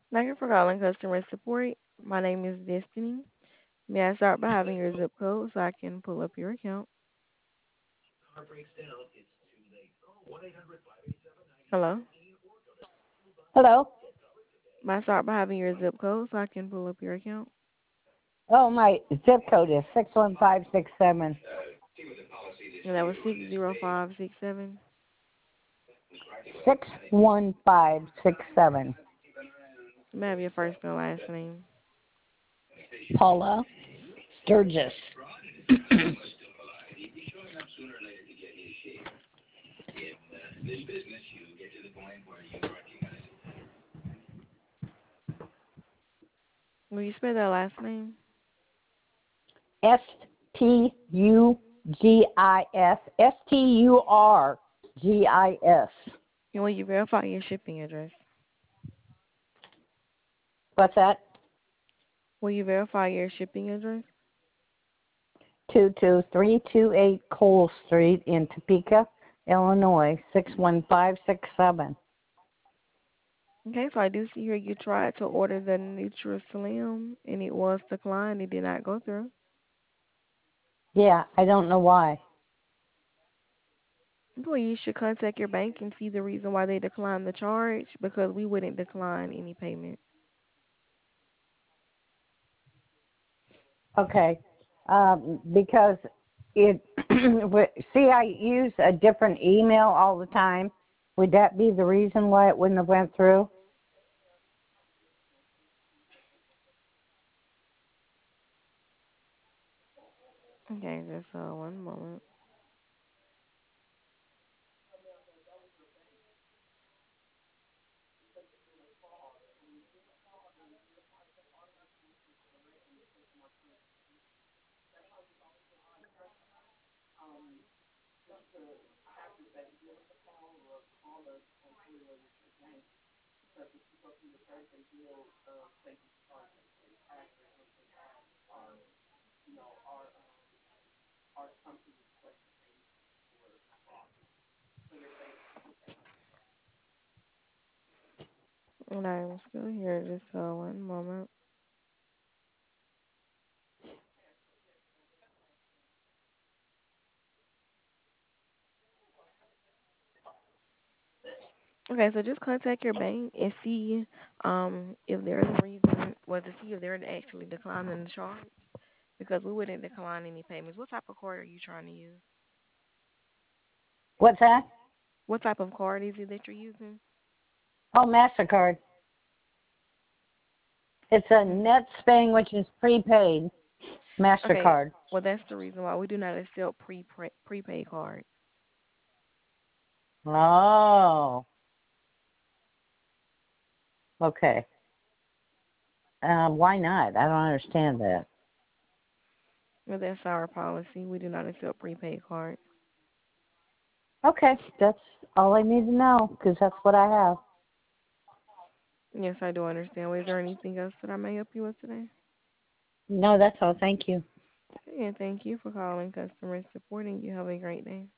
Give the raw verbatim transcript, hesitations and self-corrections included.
Thank you for calling customer support. My name is Destiny. May I start by having your zip code so I can pull up your account? Hello? Hello. May I start by having your zip code so I can pull up your account? Oh, my zip code is six one five six seven. And that was six zero five six seven. Six one five six seven. May I have your first and last name? Paula Sturgis. Will you spell that last name? S T U G I S. S T U R G I S. And will you verify your shipping address? What's that? Will you verify your shipping address? Two two three two eight Cole Street in Topeka, Illinois, six one five six seven. Okay, so I do see here you tried to order the Nutri-Slim and it was declined. It did not go through. Yeah, I don't know why. Well, you should contact your bank and see the reason why they declined the charge because we wouldn't decline any payment. Okay. Um, because it, see, I use a different email all the time. Would that be the reason why it wouldn't have went through? Okay, just uh, one moment. And I'm still here. Just uh, one moment. Okay, so just contact your bank and see um if there's a reason, well, to see if they're actually declining the charge because we wouldn't decline any payments. What type of card are you trying to use? What's that? What type of card is it that you're using? Oh, MasterCard. It's a Mm. NetSpang, which is prepaid Okay, MasterCard. well, that's the reason why we do not accept pre prepaid cards. Oh, okay. Uh, why not? I don't understand that. Well, that's our policy. We do not accept prepaid cards. Okay, that's all I need to know because that's what I have. Yes, I do understand. Was there anything else that I may help you with today? No, that's all. Thank you. And thank you for calling customer support, and you have a great day.